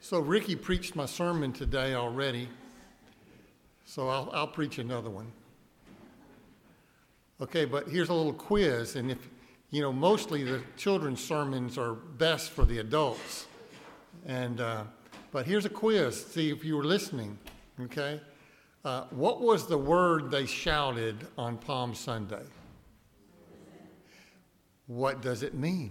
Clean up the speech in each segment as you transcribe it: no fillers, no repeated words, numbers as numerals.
So Ricky preached my sermon today already, so I'll preach another one. Okay, but here's a little quiz, and if mostly the children's sermons are best for the adults, and but here's a quiz. See if you were listening. Okay, what was the word they shouted on Palm Sunday? What does it mean?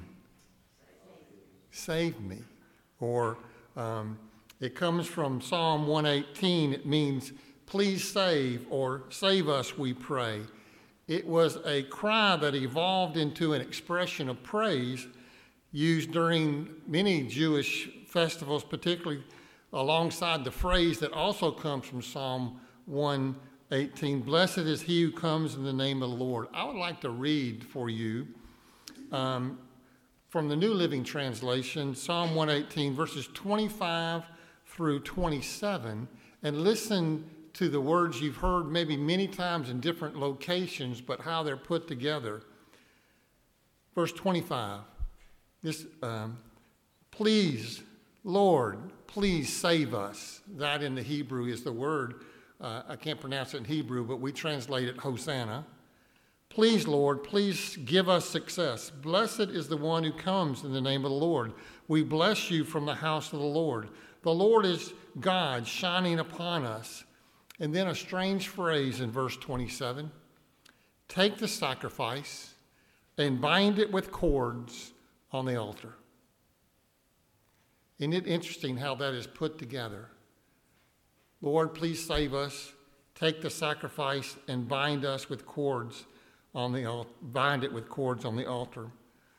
Save me, or it comes from Psalm 118. It means, please save, or save us, we pray. It was a cry that evolved into an expression of praise used during many Jewish festivals, particularly alongside the phrase that also comes from Psalm 118, blessed is he who comes in the name of the Lord. I would like to read for you from the New Living Translation, Psalm 118, verses 25 through 27, and listen to the words you've heard maybe many times in different locations, but how they're put together. Verse 25, please, Lord, please save us. That in the Hebrew is the word, I can't pronounce it in Hebrew, but we translate it Hosanna. Please, Lord, please give us success. Blessed is the one who comes in the name of the Lord. We bless you from the house of the Lord. The Lord is God shining upon us. And then a strange phrase in verse 27. Take the sacrifice and bind it with cords on the altar. Isn't it interesting how that is put together? Lord, please save us. Take the sacrifice and bind us with cords on the altar. Bind it with cords on the altar.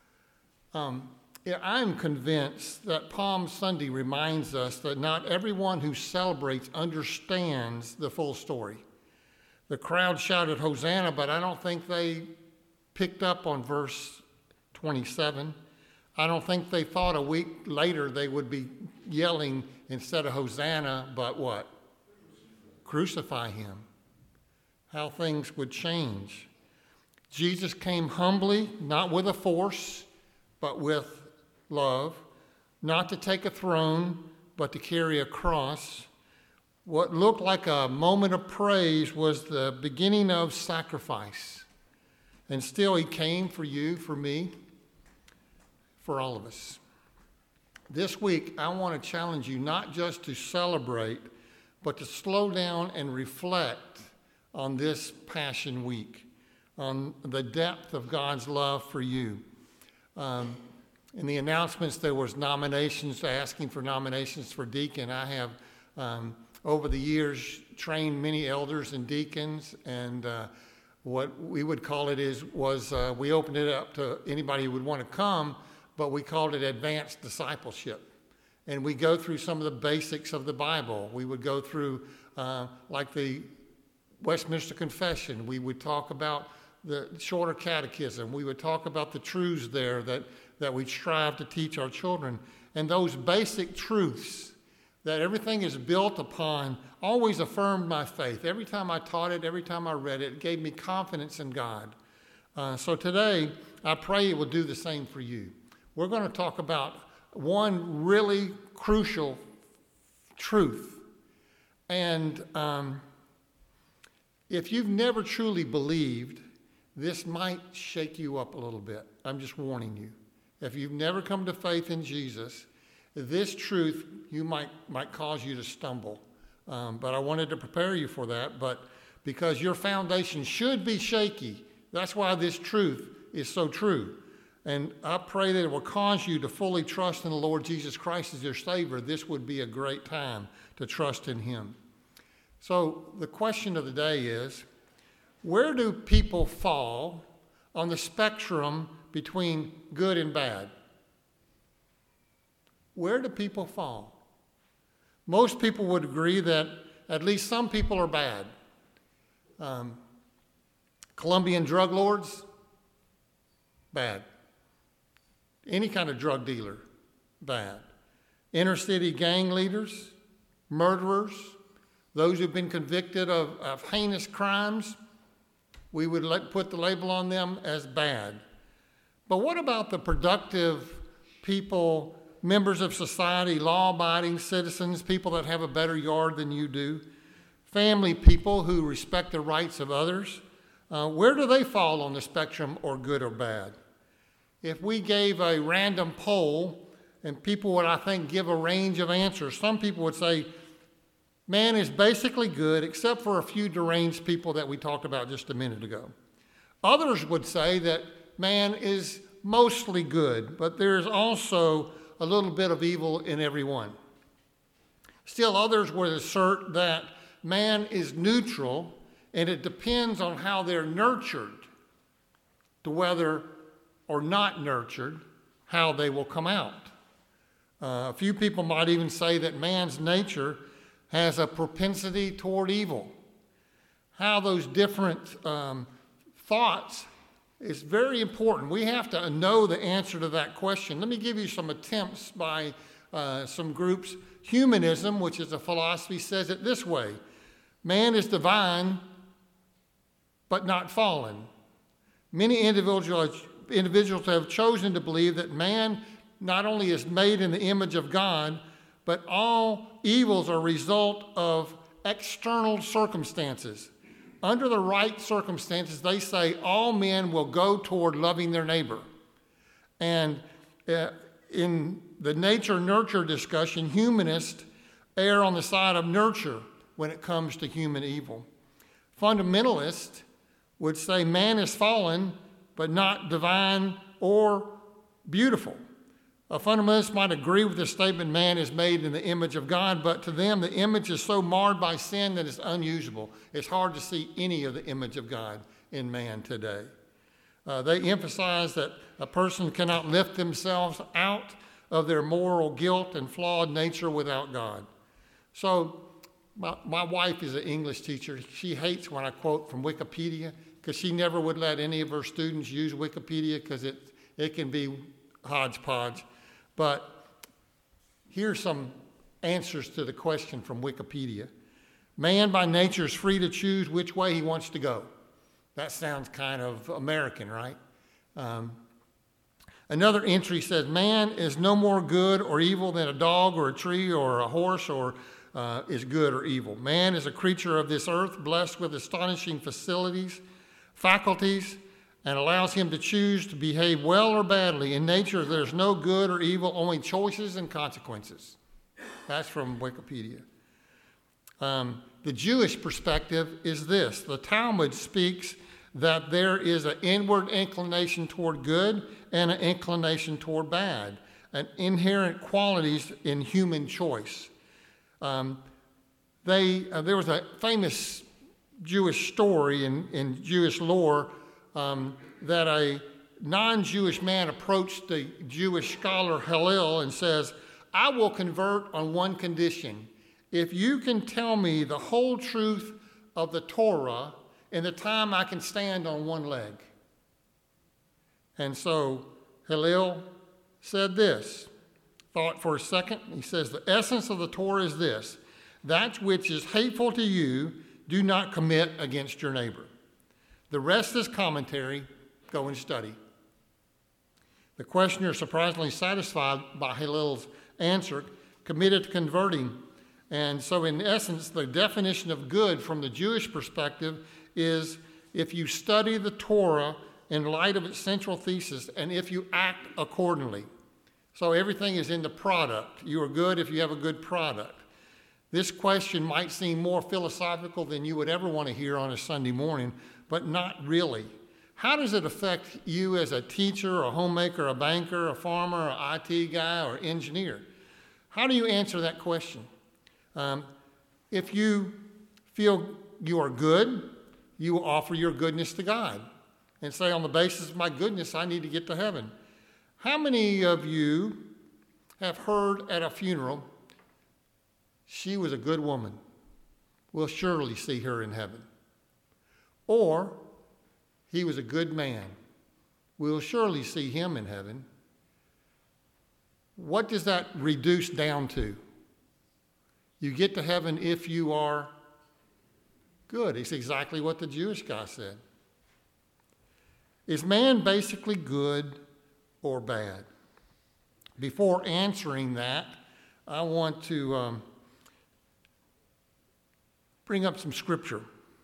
I'm convinced that Palm Sunday reminds us that not everyone who celebrates understands the full story. The crowd shouted Hosanna, but I don't think they picked up on verse 27. I don't think they thought a week later they would be yelling instead of Hosanna, but what? Crucify him. How things would change. Jesus came humbly, not with a force, but with love, not to take a throne, but to carry a cross. What looked like a moment of praise was the beginning of sacrifice. And still, he came for you, for me, for all of us. This week, I want to challenge you not just to celebrate, but to slow down and reflect on this Passion Week, on the depth of God's love for you. In the announcements, there was nominations, asking for nominations for deacon. I have, over the years, trained many elders and deacons, and what we would call it was we opened it up to anybody who would want to come, but we called it advanced discipleship. And we go through some of the basics of the Bible. We would go through, like the Westminster Confession. We would talk about the shorter catechism. We would talk about the truths there that we strive to teach our children. And those basic truths that everything is built upon always affirmed my faith. Every time I taught it, every time I read it, it gave me confidence in God. So today, I pray it will do the same for you. We're going to talk about one really crucial truth. And if you've never truly believed, this might shake you up a little bit. I'm just warning you. If you've never come to faith in Jesus, this truth might cause you to stumble. But I wanted to prepare you for that. But because your foundation should be shaky, that's why this truth is so true. And I pray that it will cause you to fully trust in the Lord Jesus Christ as your Savior. This would be a great time to trust in him. So the question of the day is, where do people fall on the spectrum between good and bad? Where do people fall? Most people would agree that at least some people are bad. Colombian drug lords, bad. Any kind of drug dealer, bad. Inner city gang leaders, murderers, those who've been convicted of heinous crimes, we would put the label on them as bad. But what about the productive people members of society, law-abiding citizens, people that have a better yard than you do, family people who respect the rights of others. Where do they fall on the spectrum, or good or bad? If we gave a random poll, and people would, I think, give a range of answers, some people would say, man is basically good, except for a few deranged people that we talked about just a minute ago. Others would say that man is mostly good, but there's also a little bit of evil in everyone. Still, others would assert that man is neutral, and it depends on how they're nurtured to whether or not nurtured, how they will come out. A few people might even say that man's nature has a propensity toward evil. How those different thoughts is very important. We have to know the answer to that question. Let me give you some attempts by some groups. Humanism, which is a philosophy, says it this way: man is divine, but not fallen. Many individuals have chosen to believe that man not only is made in the image of God, but all evils are a result of external circumstances. Under the right circumstances, they say all men will go toward loving their neighbor. And in the nature-nurture discussion, humanists err on the side of nurture when it comes to human evil. Fundamentalists would say man is fallen, but not divine or beautiful. A fundamentalist might agree with the statement, man is made in the image of God, but to them the image is so marred by sin that it's unusable. It's hard to see any of the image of God in man today. They emphasize that a person cannot lift themselves out of their moral guilt and flawed nature without God. So my wife is an English teacher. She hates when I quote from Wikipedia, because she never would let any of her students use Wikipedia because it can be hodgepodge. But here's some answers to the question from Wikipedia. Man by nature is free to choose which way he wants to go. That sounds kind of American, right? Another entry says, man is no more good or evil than a dog or a tree or a horse or is good or evil. Man is a creature of this earth, blessed with astonishing faculties, and allows him to choose to behave well or badly. In nature, there's no good or evil, only choices and consequences. That's from Wikipedia. The Jewish perspective is this. The Talmud speaks that there is an inward inclination toward good and an inclination toward bad, and inherent qualities in human choice. There was a famous Jewish story in Jewish lore that a non-Jewish man approached the Jewish scholar Hillel and says, I will convert on one condition. If you can tell me the whole truth of the Torah in the time I can stand on one leg. And so Hillel said this, thought for a second. He says, the essence of the Torah is this: that which is hateful to you, do not commit against your neighbor. The rest is commentary. Go and study. The questioner, surprisingly satisfied by Hillel's answer, committed to converting. And so in essence, the definition of good from the Jewish perspective is if you study the Torah in light of its central thesis and if you act accordingly. So everything is in the product. You are good if you have a good product. This question might seem more philosophical than you would ever want to hear on a Sunday morning, but not really. How does it affect you as a teacher, a homemaker, a banker, a farmer, an IT guy, or engineer? How do you answer that question? If you feel you are good, you will offer your goodness to God and say, on the basis of my goodness, I need to get to heaven. How many of you have heard at a funeral, she was a good woman, we'll surely see her in heaven? Or, he was a good man, we'll surely see him in heaven? What does that reduce down to? You get to heaven if you are good. It's exactly what the Jewish guy said. Is man basically good or bad? Before answering that, I want to bring up some scripture.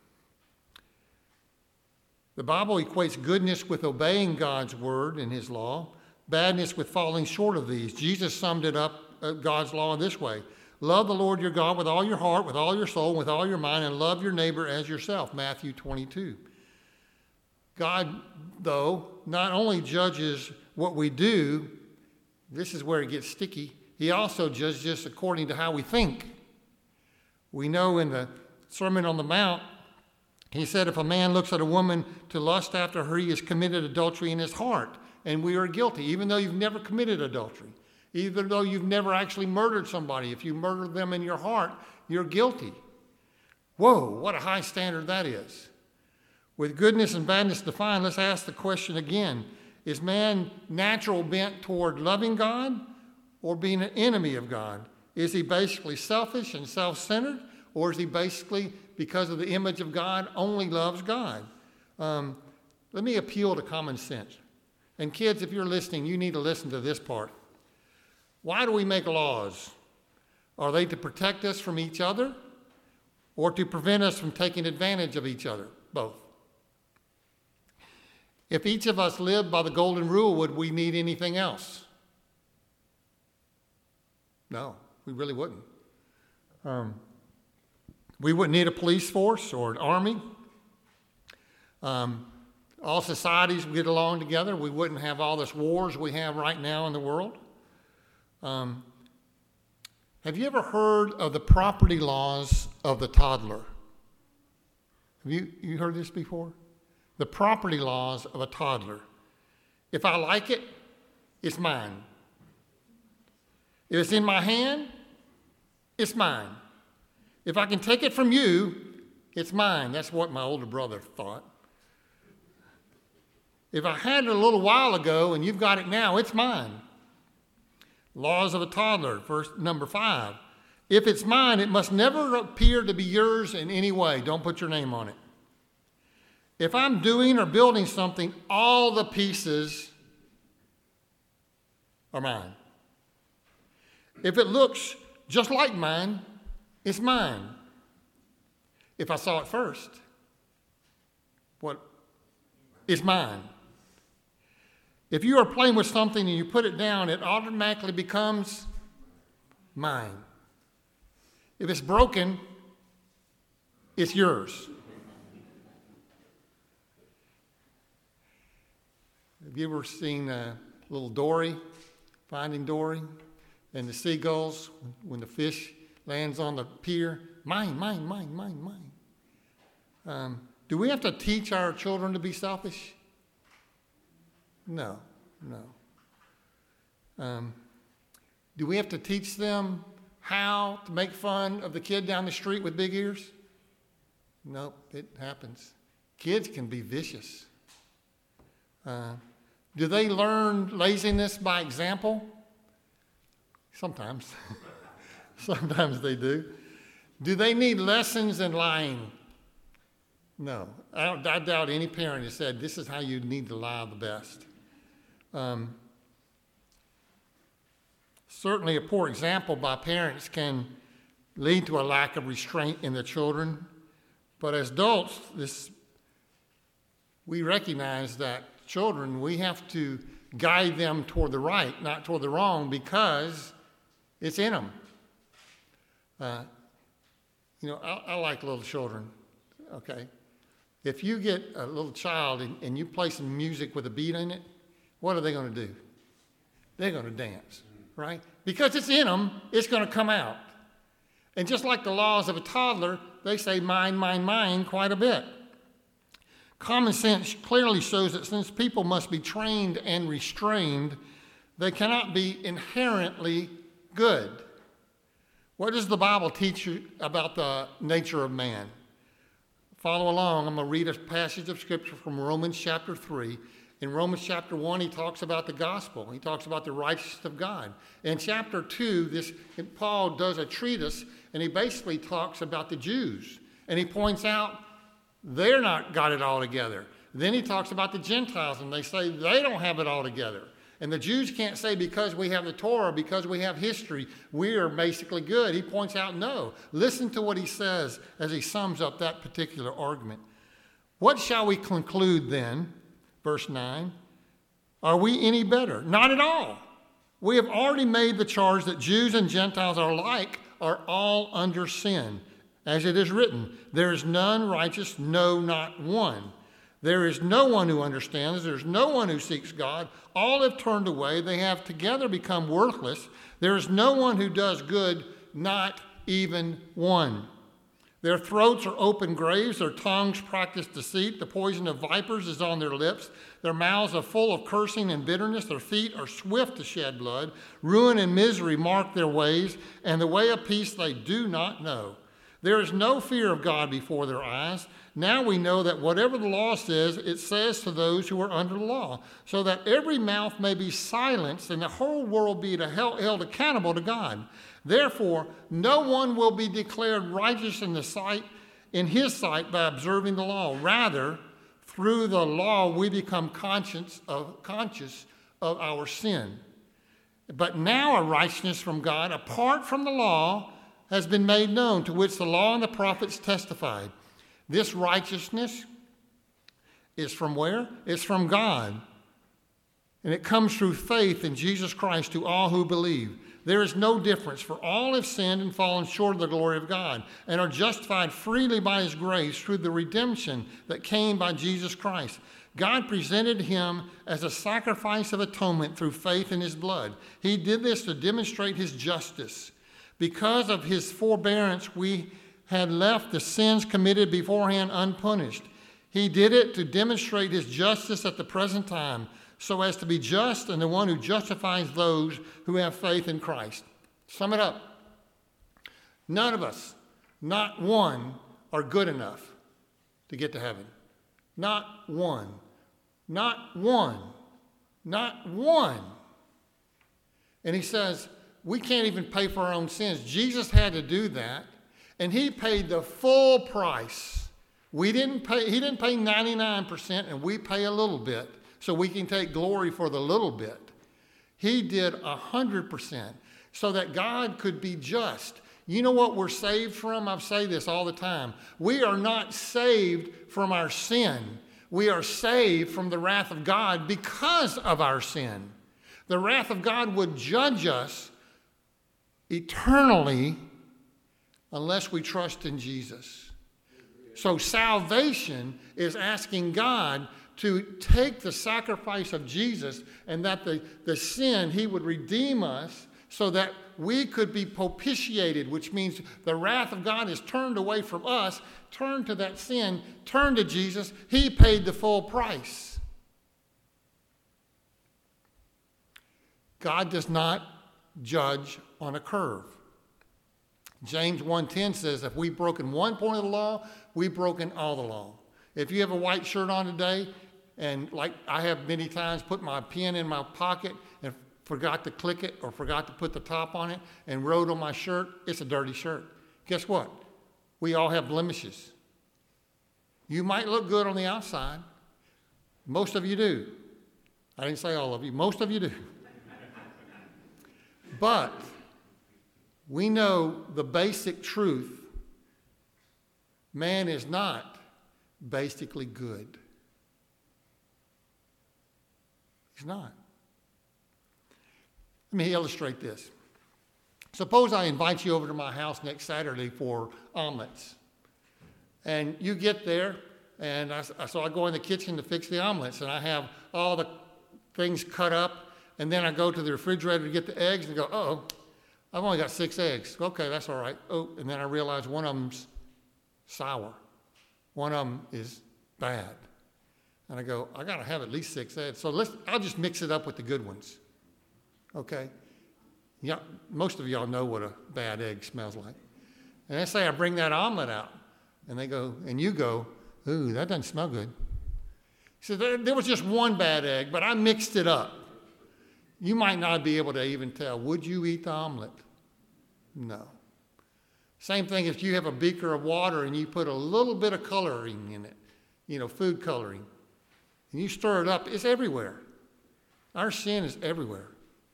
The Bible equates goodness with obeying God's word and his law, badness with falling short of these. Jesus summed it up, God's law, this way. Love the Lord your God with all your heart, with all your soul, with all your mind, and love your neighbor as yourself, Matthew 22. God, though, not only judges what we do, this is where it gets sticky, he also judges us according to how we think. We know in the Sermon on the Mount, he said, if a man looks at a woman to lust after her, he has committed adultery in his heart. And we are guilty, even though you've never committed adultery. Even though you've never actually murdered somebody. If you murder them in your heart, you're guilty. Whoa, what a high standard that is. With goodness and badness defined, let's ask the question again. Is man natural bent toward loving God or being an enemy of God? Is he basically selfish and self-centered? Or is he basically, because of the image of God, only loves God? Let me appeal to common sense. And kids, if you're listening, you need to listen to this part. Why do we make laws? Are they to protect us from each other or to prevent us from taking advantage of each other? Both. If each of us lived by the golden rule, would we need anything else? No, we really wouldn't. We wouldn't need a police force or an army. All societies would get along together. We wouldn't have all this wars we have right now in the world. Have you ever heard of the property laws of the toddler? Have you heard this before? The property laws of a toddler. If I like it, it's mine. If it's in my hand, it's mine. If I can take it from you, it's mine. That's what my older brother thought. If I had it a little while ago and you've got it now, it's mine. Laws of a toddler, verse number 5. If it's mine, it must never appear to be yours in any way. Don't put your name on it. If I'm doing or building something, all the pieces are mine. If it looks just like mine, it's mine. If I saw it first, it's mine. If you are playing with something and you put it down, it automatically becomes mine. If it's broken, it's yours. Have you ever seen little Dory, Finding Dory, and the seagulls, when the fish lands on the pier? Mine, mine, mine, mine, mine. Do we have to teach our children to be selfish? No. Do we have to teach them how to make fun of the kid down the street with big ears? Nope, it happens. Kids can be vicious. Do they learn laziness by example? Sometimes. Sometimes they do. Do they need lessons in lying? No. I doubt any parent has said, this is how you need to lie the best. Certainly a poor example by parents can lead to a lack of restraint in the children. But as adults, we recognize that children, we have to guide them toward the right, not toward the wrong, because it's in them. I like little children, okay? If you get a little child and you play some music with a beat in it, what are they going to do? They're going to dance, right? Because it's in them, it's going to come out. And just like the laws of a toddler, they say mine, mine, mine quite a bit. Common sense clearly shows that since people must be trained and restrained, they cannot be inherently good. What does the Bible teach you about the nature of man? Follow along. I'm going to read a passage of Scripture from Romans chapter 3. In Romans chapter 1, he talks about the gospel. He talks about the righteousness of God. In chapter 2, Paul does a treatise, and he basically talks about the Jews. And he points out they're not got it all together. Then he talks about the Gentiles, and they say they don't have it all together. And the Jews can't say because we have the Torah, because we have history, we are basically good. He points out, no. Listen to what he says as he sums up that particular argument. What shall we conclude then? Verse 9. Are we any better? Not at all. We have already made the charge that Jews and Gentiles alike are all under sin. As it is written, there is none righteous, no, not one. There is no one who understands. There is no one who seeks God. All have turned away. They have together become worthless. There is no one who does good, not even one. Their throats are open graves. Their tongues practice deceit. The poison of vipers is on their lips. Their mouths are full of cursing and bitterness. Their feet are swift to shed blood. Ruin and misery mark their ways, and the way of peace they do not know. There is no fear of God before their eyes. Now we know that whatever the law says, it says to those who are under the law, so that every mouth may be silenced and the whole world be held accountable to God. Therefore, no one will be declared righteous in his sight by observing the law. Rather, through the law, we become conscious of our sin. But now a righteousness from God, apart from the law, has been made known, to which the law and the prophets testified. This righteousness is from where? It's from God. And it comes through faith in Jesus Christ to all who believe. There is no difference, for all have sinned and fallen short of the glory of God, and are justified freely by his grace through the redemption that came by Jesus Christ. God presented him as a sacrifice of atonement through faith in his blood. He did this to demonstrate his justice. Because of his forbearance, we had left the sins committed beforehand unpunished. He did it to demonstrate his justice at the present time, so as to be just and the one who justifies those who have faith in Christ. Sum it up. None of us, not one, are good enough to get to heaven. Not one. Not one. Not one. And he says, we can't even pay for our own sins. Jesus had to do that, and he paid the full price. He didn't pay 99%, and we pay a little bit, so we can take glory for the little bit. He did 100%, so that God could be just. You know what we're saved from? I say this all the time. We are not saved from our sin. We are saved from the wrath of God because of our sin. The wrath of God would judge us eternally unless we trust in Jesus. So salvation is asking God to take the sacrifice of Jesus, and that the sin, he would redeem us so that we could be propitiated, which means the wrath of God is turned away from us, turned to that sin, turned to Jesus. He paid the full price. God does not judge on a curve. James 1:10 says, if we've broken one point of the law, we've broken all the law. If you have a white shirt on today, and like I have many times put my pen in my pocket and forgot to click it or forgot to put the top on it and wrote on my shirt, it's a dirty shirt. Guess what? We all have blemishes. You might look good on the outside. Most of you do. I didn't say all of you. Most of you do. But we know the basic truth. Man is not basically good. He's not. Let me illustrate this. Suppose I invite you over to my house next Saturday for omelets. And you get there, and so I go in the kitchen to fix the omelets, and I have all the things cut up, and then I go to the refrigerator to get the eggs, and go, uh-oh, I've only got 6 eggs. Okay, that's all right. Oh, and then I realize one of them's sour. One of them is bad. And I go, I got to have at least 6 eggs. So I'll just mix it up with the good ones. Okay? Yeah, most of y'all know what a bad egg smells like. And I say I bring that omelet out. And they go, and you go, ooh, that doesn't smell good. So there was just one bad egg, but I mixed it up. You might not be able to even tell. Would you eat the omelet? No. Same thing if you have a beaker of water and you put a little bit of coloring in it, food coloring, and you stir it up, it's everywhere. Our sin is everywhere.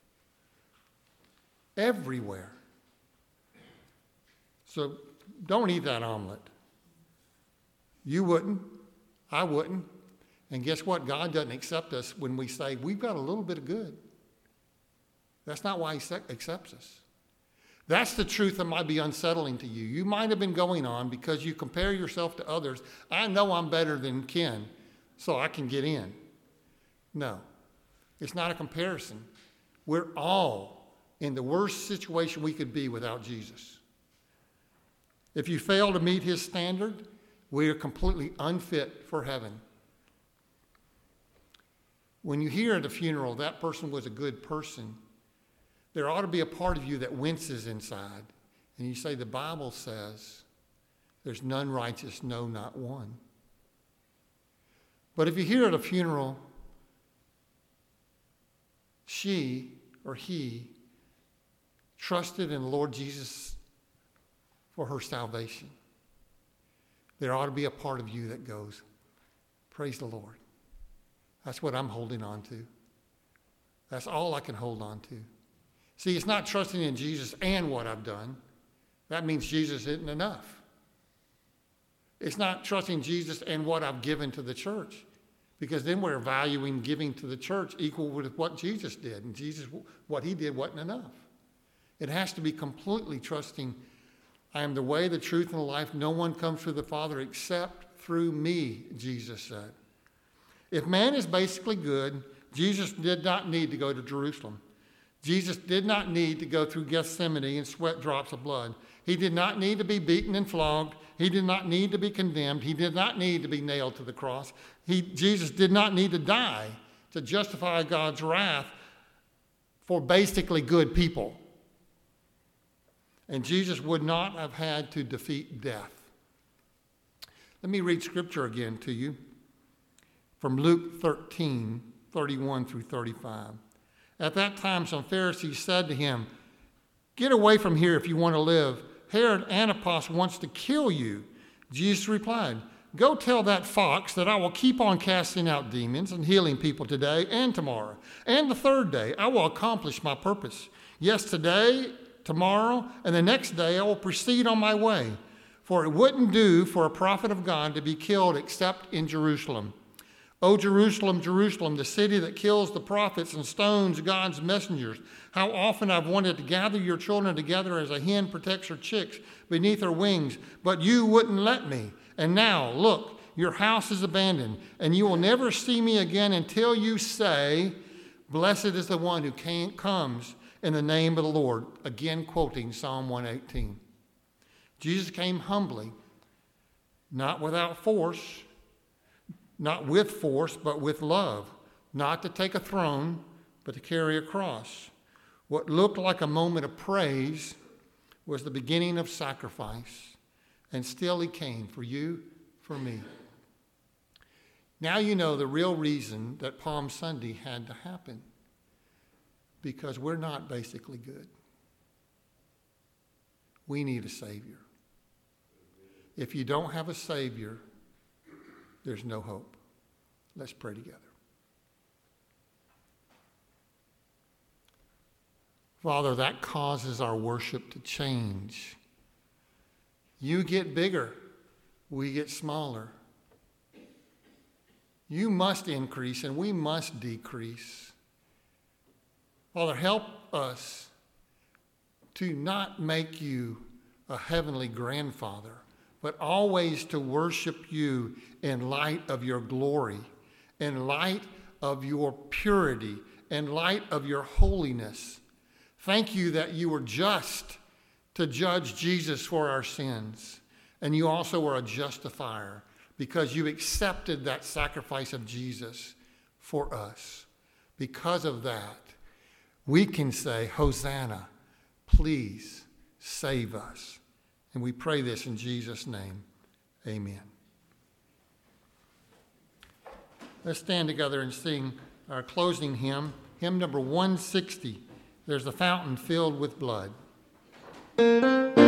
Everywhere. So don't eat that omelet. You wouldn't. I wouldn't. And guess what? God doesn't accept us when we say, we've got a little bit of good. That's not why he accepts us. That's the truth that might be unsettling to you. You might have been going on because you compare yourself to others. I know I'm better than Ken, so I can get in. No, it's not a comparison. We're all in the worst situation we could be without Jesus. If you fail to meet his standard, we are completely unfit for heaven. When you hear at a funeral that person was a good person, there ought to be a part of you that winces inside. And you say, the Bible says, there's none righteous, no, not one. But if you hear at a funeral, she or he trusted in the Lord Jesus for her salvation, there ought to be a part of you that goes, praise the Lord. That's what I'm holding on to. That's all I can hold on to. See, it's not trusting in Jesus and what I've done. That means Jesus isn't enough. It's not trusting Jesus and what I've given to the church, because then we're valuing giving to the church equal with what Jesus did, and Jesus, what he did wasn't enough. It has to be completely trusting, I am the way, the truth, and the life. No one comes to the Father except through me, Jesus said. If man is basically good, Jesus did not need to go to Jerusalem. Jesus did not need to go through Gethsemane and sweat drops of blood. He did not need to be beaten and flogged. He did not need to be condemned. He did not need to be nailed to the cross. Jesus did not need to die to justify God's wrath for basically good people. And Jesus would not have had to defeat death. Let me read scripture again to you from Luke 13, 31 through 35. At that time, some Pharisees said to him, "Get away from here if you want to live. Herod Antipas wants to kill you." Jesus replied, "Go tell that fox that I will keep on casting out demons and healing people today and tomorrow. And the third day, I will accomplish my purpose. Yes, today, tomorrow, and the next day, I will proceed on my way. For it wouldn't do for a prophet of God to be killed except in Jerusalem. O Jerusalem, Jerusalem, the city that kills the prophets and stones God's messengers. How often I've wanted to gather your children together as a hen protects her chicks beneath her wings, but you wouldn't let me. And now, look, your house is abandoned, and you will never see me again until you say, 'Blessed is the one who comes in the name of the Lord.'" Again, quoting Psalm 118. Jesus came humbly, not without force, not with force, but with love, not to take a throne, but to carry a cross. What looked like a moment of praise was the beginning of sacrifice, and still he came for you, for me. Now you know the real reason that Palm Sunday had to happen, because we're not basically good. We need a Savior. If you don't have a Savior, there's no hope. Let's pray together. Father, that causes our worship to change. You get bigger, we get smaller. You must increase and we must decrease. Father, help us to not make you a heavenly grandfather, but always to worship you in light of your glory, in light of your purity, in light of your holiness. Thank you that you were just to judge Jesus for our sins, and you also were a justifier because you accepted that sacrifice of Jesus for us. Because of that, we can say, "Hosanna, please save us." And we pray this in Jesus' name. Amen. Let's stand together and sing our closing hymn, hymn number 160. There's a fountain filled with blood.